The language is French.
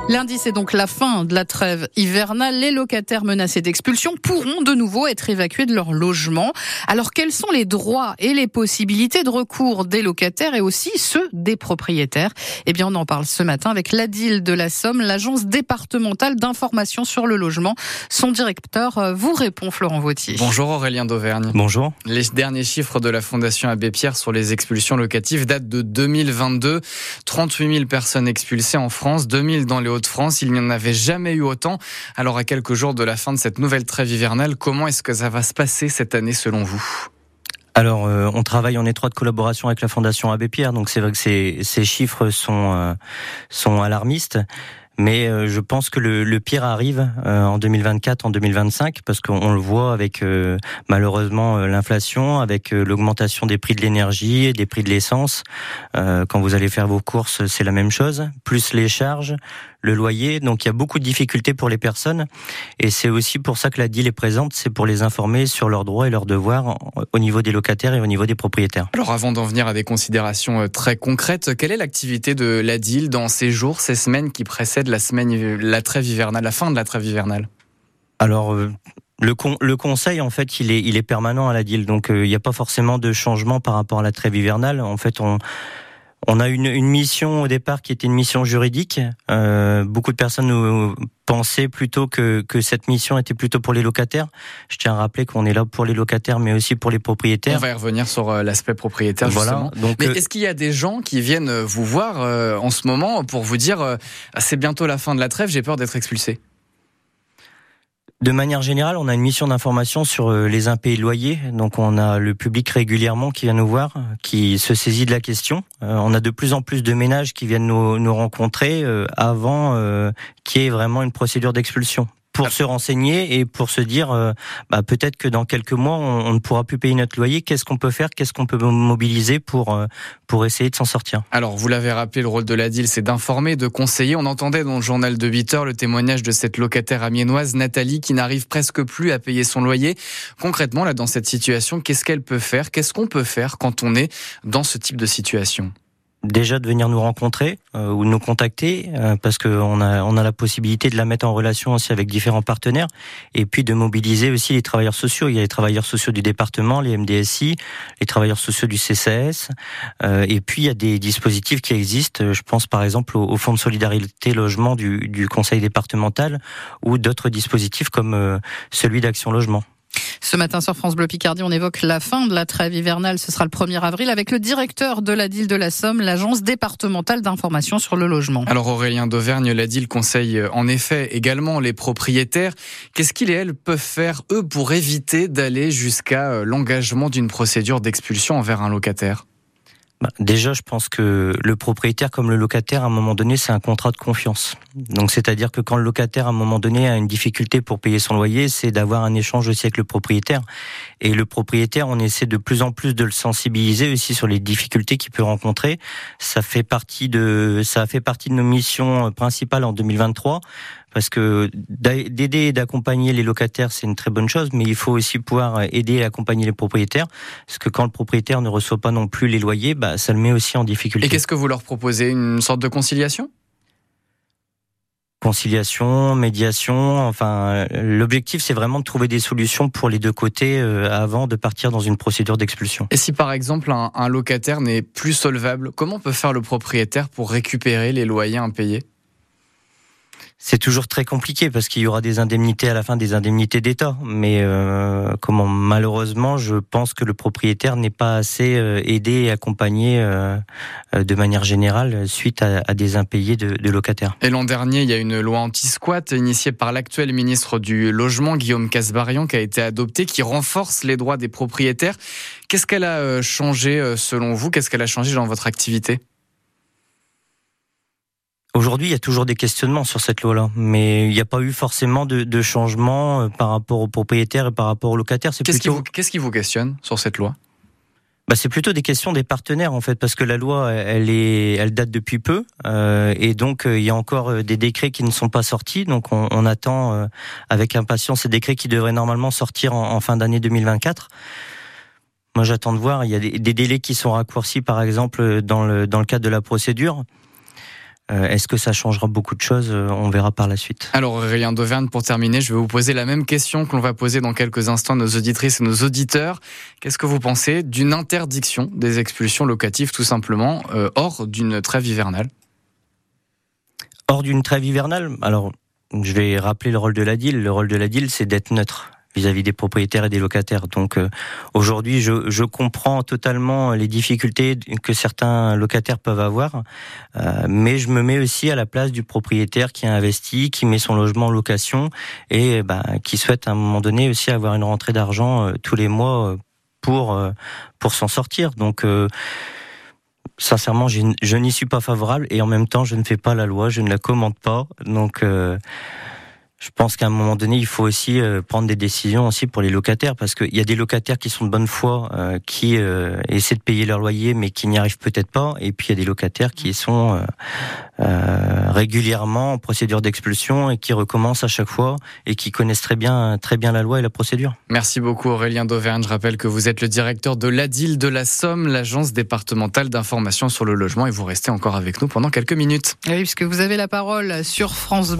Lundi, c'est donc la fin de la trêve hivernale. Les locataires menacés d'expulsion pourront de nouveau être évacués de leur logement. Alors, quels sont les droits et les possibilités de recours des locataires et aussi ceux des propriétaires ? Eh bien, on en parle ce matin avec l'ADIL de la Somme, l'agence départementale d'information sur le logement. Son directeur vous répond, Florent Vautier. Bonjour Aurélien d'Auvergne. Bonjour. Les derniers chiffres de la Fondation Abbé Pierre sur les expulsions locatives datent de 2022. 38 000 personnes expulsées en France, 2 000 dans les Hauts-de-France, il n'y en avait jamais eu autant. Alors à quelques jours de la fin de cette nouvelle trêve hivernale, comment est-ce que ça va se passer cette année selon vous ? Alors, on travaille en étroite collaboration avec la Fondation Abbé Pierre, donc c'est vrai que ces chiffres sont alarmistes. Mais je pense que le pire arrive en 2024, en 2025, parce qu'on le voit avec malheureusement l'inflation, avec l'augmentation des prix de l'énergie et des prix de l'essence. Quand vous allez faire vos courses, c'est la même chose, plus les charges, le loyer. Donc il y a beaucoup de difficultés pour les personnes, et c'est aussi pour ça que la DIL est présente, c'est pour les informer sur leurs droits et leurs devoirs au niveau des locataires et au niveau des propriétaires. Alors avant d'en venir à des considérations très concrètes, quelle est l'activité de la DIL dans ces jours, ces semaines qui précèdent la trêve hivernale, la fin de la trêve hivernale ? Alors le conseil, en fait, il est permanent à la DIL, donc il n'y a pas forcément de changement par rapport à la trêve hivernale. En fait, on a une mission au départ qui était une mission juridique. Beaucoup de personnes nous pensaient plutôt que cette mission était plutôt pour les locataires. Je tiens à rappeler qu'on est là pour les locataires, mais aussi pour les propriétaires. On va y revenir sur l'aspect propriétaire, justement. Voilà, donc, mais est-ce qu'il y a des gens qui viennent vous voir en ce moment pour vous dire c'est bientôt la fin de la trêve, j'ai peur d'être expulsé ? De manière générale, on a une mission d'information sur les impayés de loyers. Donc on a le public régulièrement qui vient nous voir, qui se saisit de la question. On a de plus en plus de ménages qui viennent nous rencontrer avant qu'il y ait vraiment une procédure d'expulsion, pour se renseigner et pour se dire peut-être que dans quelques mois on ne pourra plus payer notre loyer. Qu'est-ce qu'on peut faire ? Qu'est-ce qu'on peut mobiliser pour essayer de s'en sortir ? Alors vous l'avez rappelé, le rôle de la DIL, c'est d'informer, de conseiller. On entendait dans le journal de 8 heures le témoignage de cette locataire amiénoise, Nathalie, qui n'arrive presque plus à payer son loyer. Concrètement, là, dans cette situation, qu'est-ce qu'elle peut faire ? Qu'est-ce qu'on peut faire quand on est dans ce type de situation ? Déjà de venir nous rencontrer ou nous contacter parce qu'on a la possibilité de la mettre en relation aussi avec différents partenaires, et puis de mobiliser aussi les travailleurs sociaux. Il y a les travailleurs sociaux du département, les MDSI, les travailleurs sociaux du CCAS, et puis il y a des dispositifs qui existent. Je pense par exemple au Fonds de solidarité logement du Conseil départemental, ou d'autres dispositifs comme celui d'Action Logement. Ce matin sur France Bleu Picardie, on évoque la fin de la trêve hivernale. Ce sera le 1er avril avec le directeur de la DIL de la Somme, l'agence départementale d'information sur le logement. Alors Aurélien d'Auvergne, la DIL conseille en effet également les propriétaires. Qu'est-ce qu'ils et elles peuvent faire, eux, pour éviter d'aller jusqu'à l'engagement d'une procédure d'expulsion envers un locataire ? Déjà, je pense que le propriétaire comme le locataire, à un moment donné, c'est un contrat de confiance. Donc, c'est-à-dire que quand le locataire, à un moment donné, a une difficulté pour payer son loyer, c'est d'avoir un échange aussi avec le propriétaire. Et le propriétaire, on essaie de plus en plus de le sensibiliser aussi sur les difficultés qu'il peut rencontrer. Ça a fait partie de nos missions principales en 2023. Parce que d'aider et d'accompagner les locataires, c'est une très bonne chose, mais il faut aussi pouvoir aider et accompagner les propriétaires, parce que quand le propriétaire ne reçoit pas non plus les loyers, ça le met aussi en difficulté. Et qu'est-ce que vous leur proposez ? Une sorte de conciliation ? Conciliation, médiation, enfin, l'objectif c'est vraiment de trouver des solutions pour les deux côtés avant de partir dans une procédure d'expulsion. Et si par exemple un locataire n'est plus solvable, comment peut faire le propriétaire pour récupérer les loyers impayés ? C'est toujours très compliqué parce qu'il y aura des indemnités à la fin, des indemnités d'État. Mais malheureusement, je pense que le propriétaire n'est pas assez aidé et accompagné de manière générale suite à des impayés de locataires. Et l'an dernier, il y a une loi anti-squat initiée par l'actuel ministre du Logement, Guillaume Kasbarian, qui a été adoptée, qui renforce les droits des propriétaires. Qu'est-ce qu'elle a changé selon vous ? Qu'est-ce qu'elle a changé dans votre activité ? Aujourd'hui, il y a toujours des questionnements sur cette loi-là, mais il n'y a pas eu forcément de changement par rapport aux propriétaires et par rapport aux locataires. Qu'est-ce qui vous questionne sur cette loi ? C'est plutôt des questions des partenaires en fait, parce que la loi elle date depuis peu et donc il y a encore des décrets qui ne sont pas sortis, donc on attend avec impatience ces décrets qui devraient normalement sortir en fin d'année 2024. Moi j'attends de voir, il y a des délais qui sont raccourcis par exemple dans le cadre de la procédure. Est-ce que ça changera beaucoup de choses? On verra par la suite. Alors Aurélien d'Auvergne, pour terminer, je vais vous poser la même question que l'on va poser dans quelques instants à nos auditrices et nos auditeurs. Qu'est-ce que vous pensez d'une interdiction des expulsions locatives, tout simplement, hors d'une trêve hivernale? Hors d'une trêve hivernale, alors je vais rappeler le rôle de l'ADIL. Le rôle de l'ADIL, c'est d'être neutre vis-à-vis des propriétaires et des locataires. Donc aujourd'hui, je comprends totalement les difficultés que certains locataires peuvent avoir, mais je me mets aussi à la place du propriétaire qui a investi, qui met son logement en location et qui souhaite à un moment donné aussi avoir une rentrée d'argent tous les mois pour s'en sortir. Donc sincèrement, je n'y suis pas favorable et en même temps, je ne fais pas la loi, je ne la commande pas. Donc je pense qu'à un moment donné, il faut aussi prendre des décisions aussi pour les locataires, parce qu'il y a des locataires qui sont de bonne foi, qui essaient de payer leur loyer, mais qui n'y arrivent peut-être pas. Et puis il y a des locataires qui sont régulièrement en procédure d'expulsion et qui recommencent à chaque fois et qui connaissent très bien la loi et la procédure. Merci beaucoup Aurélien d'Auvergne. Je rappelle que vous êtes le directeur de l'ADIL de la Somme, l'agence départementale d'information sur le logement, et vous restez encore avec nous pendant quelques minutes. Oui, puisque vous avez la parole sur France